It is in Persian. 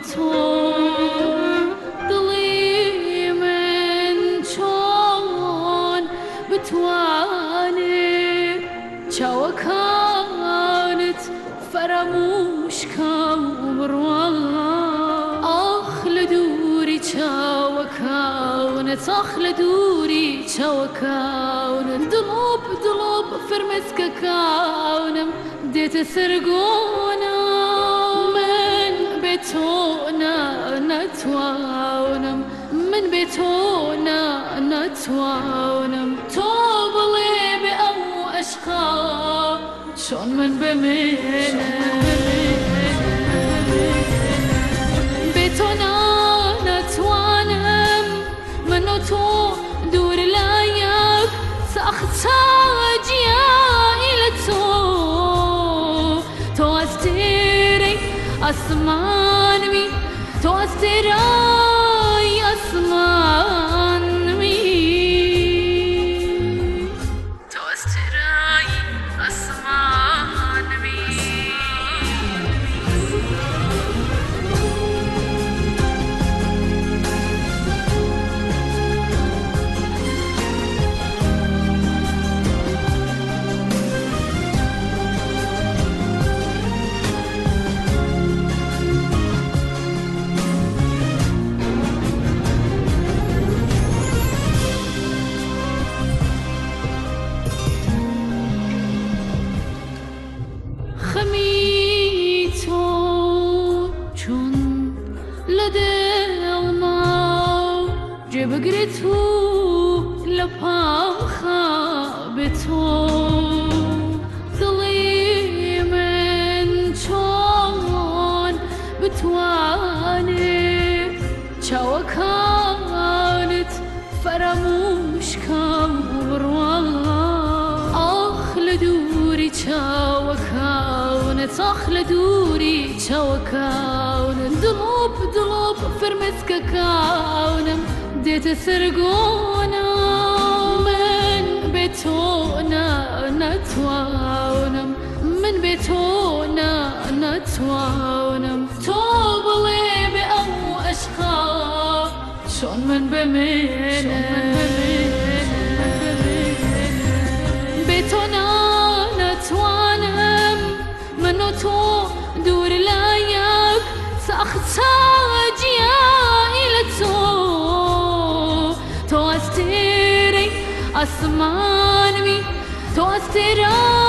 تو دڵی من چۆن بتوانێ چاوەکانت فەرەموشکە و بڕوان ئاخ لە دووری چاوەکانت ئاخ لە دووری چاوەکانت دڵۆپ دڵۆپ فرمێسکەکانم دێتە سەرگۆنم من بێ تۆ نەتوانم من بێ تۆ نەتوانم تۆ بڵێ بێ ئەو عەشقا چۆن من بمێنم بێ تۆ نەتوانم من و تۆ دوور لە یەک سەختە جیایی لە تۆ تۆ ئەستێرەی ئاسمانمی تۆ ئەستێرەی ئاسمانمی تۆ ئەستێرەی ئاسمانمی خەمی تۆ چۆن لە دڵما جێبگرێت و لە پام خابێت تۆ دڵی من چۆن بتوانێ چاوەکانت فەرەموشکە و بڕوان ئاخ لە دووری چاوەکانت ئاخ لە دووری چاوەکانت دڵۆپ دڵۆپ فرمێسکەکانم دێتە سەرگۆنم من بێ تۆ نەتوانم من بێ تۆ نەتوانم تۆ بڵێ بێ ئەو عەشقا چۆن من بمێنم بێ تۆ نەتوانم من و تۆ دوور لە یەک سەختە جیایی لە تۆ تۆ ئەستێرەی ئاسمانمی تۆ ئەستێرەی